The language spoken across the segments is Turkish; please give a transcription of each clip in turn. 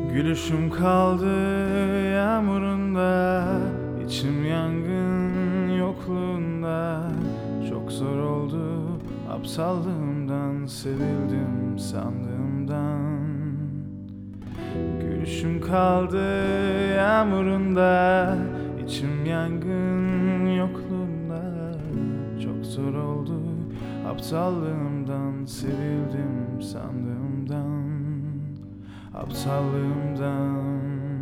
Gülüşüm kaldı yağmurunda, içim yangın yokluğunda. Çok zor oldu aptallığımdan, sevildim sandığımdan. Gülüşüm kaldı yağmurunda, içim yangın yokluğunda. Çok zor oldu aptallığımdan, sevildim sandığımdan. Aptallığımdan.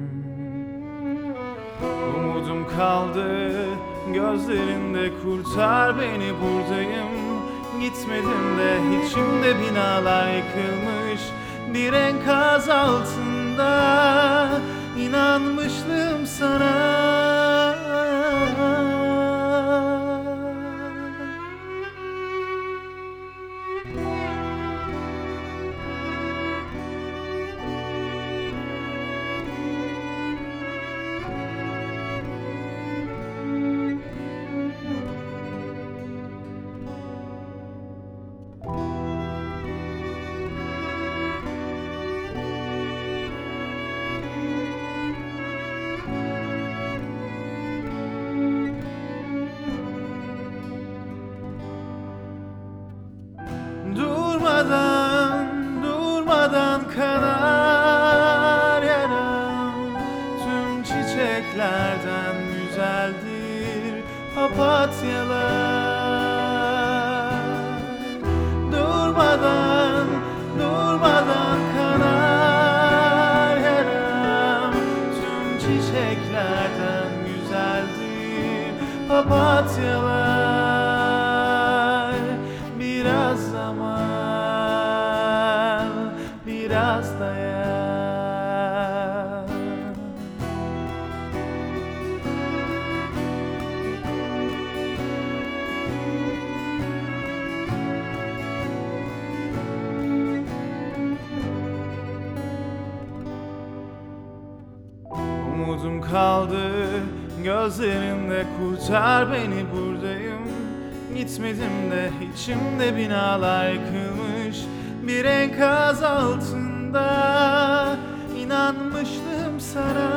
Umudum kaldı gözlerinde, kurtar beni buradayım. Gitmedim de içimde binalar yıkılmış, bir enkaz altında inanmıştım sana. Durmadan kanar yaram, tüm çiçeklerden güzeldir papatyalar. Durmadan kanar yaram, tüm çiçeklerden güzeldir papatyalar. Biraz zaman, biraz dayan. Umudum kaldı gözlerinde, kurtar beni buradayım. Gitmedim de içimde binalar yıkılmış, bir enkaz altında inanmıştım sana.